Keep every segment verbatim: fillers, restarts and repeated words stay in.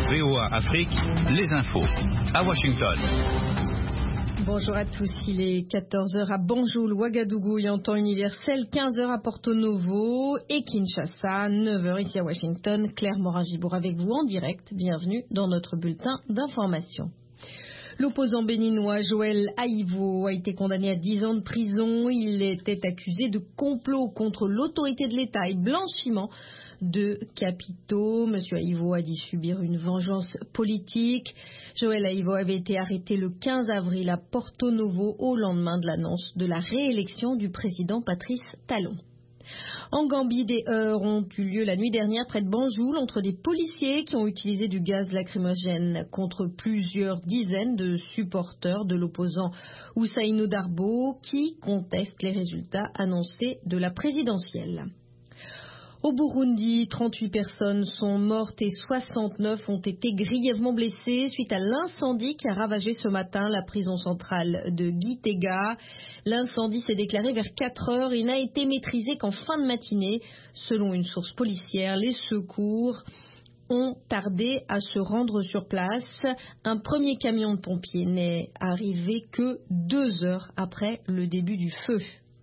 V O A Afrique, les infos. À Washington. Bonjour à tous, il est quatorze heures à Banjul, Ouagadougou et en temps universel, quinze heures à Porto Novo et Kinshasa, neuf heures ici à Washington. Claire Morin-Gibour avec vous en direct. Bienvenue dans notre bulletin d'information. L'opposant béninois Joël Aïvo a été condamné à dix ans de prison. Il était accusé de complot contre l'autorité de l'État et blanchiment de capitaux. Monsieur Aïvo a dit subir une vengeance politique. Joël Aïvo avait été arrêté le quinze avril à Porto Novo au lendemain de l'annonce de la réélection du président Patrice Talon. En Gambie, des heurts ont eu lieu la nuit dernière près de Banjul entre des policiers qui ont utilisé du gaz lacrymogène contre plusieurs dizaines de supporters de l'opposant Ousseynou Darbo qui contestent les résultats annoncés de la présidentielle. Au Burundi, trente-huit personnes sont mortes et soixante-neuf ont été grièvement blessées suite à l'incendie qui a ravagé ce matin la prison centrale de Gitega. L'incendie s'est déclaré vers quatre heures et n'a été maîtrisé qu'en fin de matinée. Selon une source policière, les secours ont tardé à se rendre sur place. Un premier camion de pompiers n'est arrivé que deux heures après le début du feu.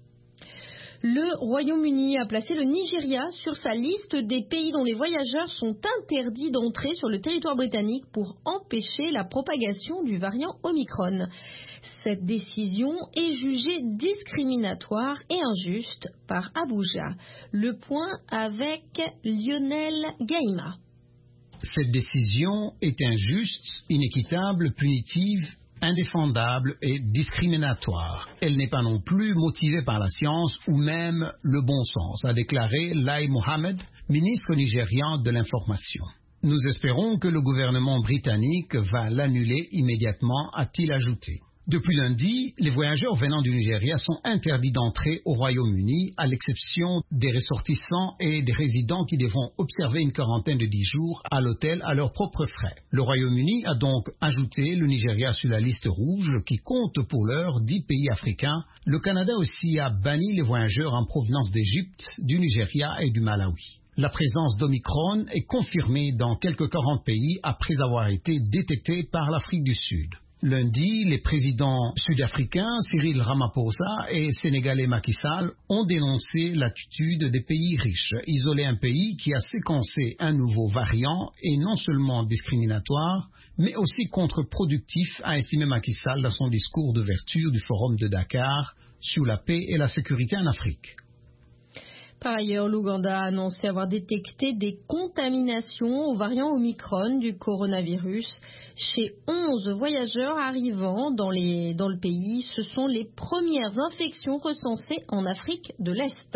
Le Royaume-Uni a placé le Nigeria sur sa liste des pays dont les voyageurs sont interdits d'entrer sur le territoire britannique pour empêcher la propagation du variant Omicron. Cette décision est jugée discriminatoire et injuste par Abuja. Le point avec Lionel Gaïma. Cette décision est injuste, inéquitable, punitive, indéfendable et discriminatoire. Elle n'est pas non plus motivée par la science ou même le bon sens, a déclaré Lai Mohammed, ministre nigérian de l'information. Nous espérons que le gouvernement britannique va l'annuler immédiatement, a-t-il ajouté. Depuis lundi, les voyageurs venant du Nigeria sont interdits d'entrer au Royaume-Uni, à l'exception des ressortissants et des résidents qui devront observer une quarantaine de dix jours à l'hôtel à leurs propres frais. Le Royaume-Uni a donc ajouté le Nigeria sur la liste rouge qui compte pour l'heure dix pays africains. Le Canada aussi a banni les voyageurs en provenance d'Égypte, du Nigeria et du Malawi. La présence d'Omicron est confirmée dans quelques quarante pays après avoir été détectée par l'Afrique du Sud. Lundi, les présidents sud-africains Cyril Ramaphosa et sénégalais Macky Sall ont dénoncé l'attitude des pays riches. Isoler un pays qui a séquencé un nouveau variant est non seulement discriminatoire, mais aussi contre-productif, a estimé Macky Sall dans son discours d'ouverture du Forum de Dakar sur la paix et la sécurité en Afrique. Par ailleurs, l'Ouganda a annoncé avoir détecté des contaminations au variant Omicron du coronavirus chez onze voyageurs arrivant dans, les, dans le pays. Ce sont les premières infections recensées en Afrique de l'Est.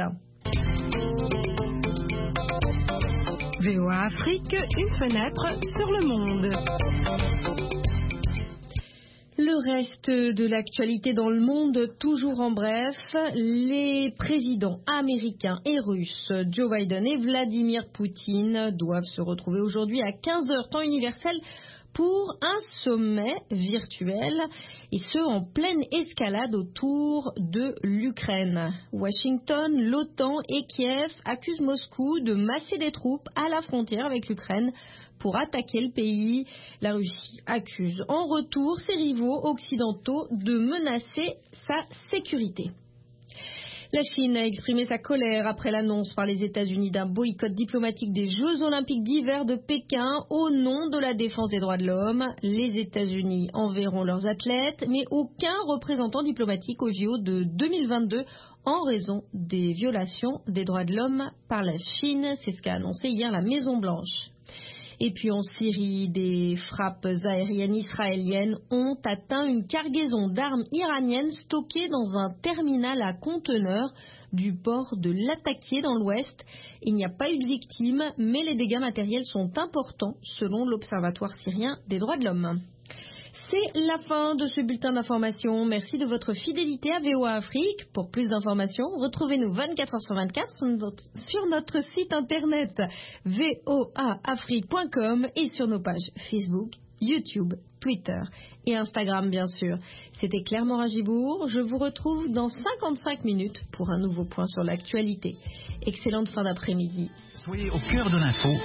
V O A Afrique, une fenêtre sur le monde. Le reste de l'actualité dans le monde, toujours en bref, les présidents américains et russes, Joe Biden et Vladimir Poutine, doivent se retrouver aujourd'hui à quinze heures temps universel pour un sommet virtuel, et ce en pleine escalade autour de l'Ukraine. Washington, l'OTAN et Kiev accusent Moscou de masser des troupes à la frontière avec l'Ukraine pour attaquer le pays. La Russie accuse en retour ses rivaux occidentaux de menacer sa sécurité. La Chine a exprimé sa colère après l'annonce par les États-Unis d'un boycott diplomatique des Jeux Olympiques d'hiver de Pékin au nom de la défense des droits de l'homme. Les États-Unis enverront leurs athlètes, mais aucun représentant diplomatique aux J O de deux mille vingt-deux en raison des violations des droits de l'homme par la Chine. C'est ce qu'a annoncé hier la Maison-Blanche. Et puis en Syrie, des frappes aériennes israéliennes ont atteint une cargaison d'armes iraniennes stockées dans un terminal à conteneurs du port de Latakia dans l'ouest. Il n'y a pas eu de victimes, mais les dégâts matériels sont importants selon l'Observatoire syrien des droits de l'homme. C'est la fin de ce bulletin d'information. Merci de votre fidélité à V O A Afrique. Pour plus d'informations, retrouvez-nous vingt-quatre heures sur vingt-quatre sur notre, sur notre site internet v o a afrique point com et sur nos pages Facebook, YouTube, Twitter et Instagram bien sûr. C'était Claire Morin-Gibour. Je vous retrouve dans cinquante-cinq minutes pour un nouveau point sur l'actualité. Excellente fin d'après-midi. Soyez au cœur de l'info